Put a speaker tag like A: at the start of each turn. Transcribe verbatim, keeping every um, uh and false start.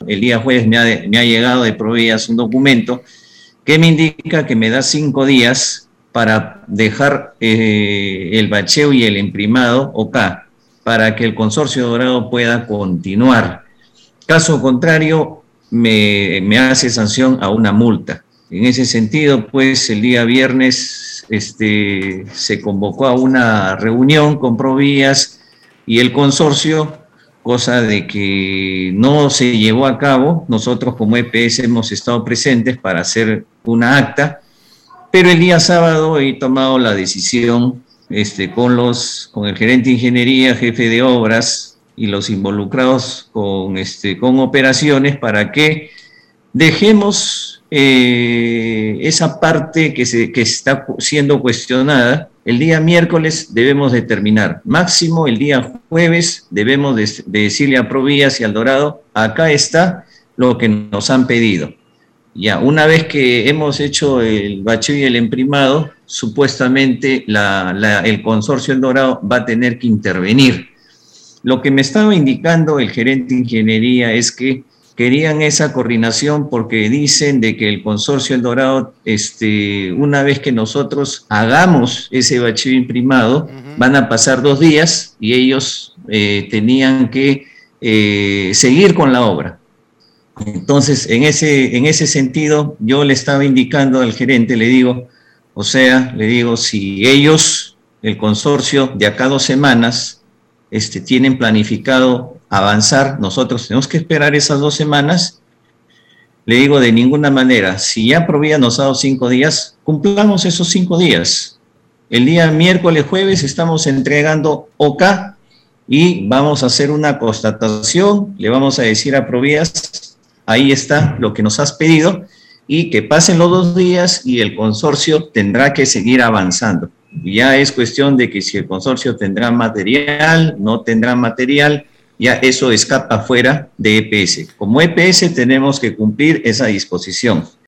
A: el día jueves me ha, me ha llegado de Provías un documento que me indica que me da cinco días para dejar eh, el bacheo y el imprimado O K, para que el consorcio dorado pueda continuar. Caso contrario, me, me hace sanción a una multa. En ese sentido, pues, el día viernes este, se convocó a una reunión con Provías y el consorcio, cosa de que no se llevó a cabo. Nosotros como E P S hemos estado presentes para hacer una acta, pero el día sábado he tomado la decisión este, con, los, con el gerente de ingeniería, jefe de obras y los involucrados con, este, con operaciones para que dejemos eh, esa parte que, se, que está siendo cuestionada. El día miércoles debemos determinar, máximo el día jueves debemos de, de decirle a Provías y al Dorado, acá está lo que nos han pedido. Ya, una vez que hemos hecho el bacheo y el imprimado, supuestamente la, la, el consorcio El Dorado va a tener que intervenir. Lo que me estaba indicando el gerente de ingeniería es que querían esa coordinación porque dicen de que el consorcio El Dorado, este, una vez que nosotros hagamos ese bacheo imprimado, uh-huh. van a pasar dos días y ellos eh, tenían que eh, seguir con la obra. Entonces, en ese, en ese sentido, yo le estaba indicando al gerente, le digo, o sea, le digo, si ellos, el consorcio, de acá a dos semanas, este, tienen planificado avanzar, nosotros tenemos que esperar esas dos semanas. Le digo, de ninguna manera, si ya Provías nos ha dado cinco días, cumplamos esos cinco días. El día miércoles, jueves, estamos entregando O K y vamos a hacer una constatación, le vamos a decir a Provías, ahí está lo que nos has pedido, y que pasen los dos días y el consorcio tendrá que seguir avanzando. Ya es cuestión de que si el consorcio tendrá material, no tendrá material, ya eso escapa fuera de E P S. Como E P S tenemos que cumplir esa disposición.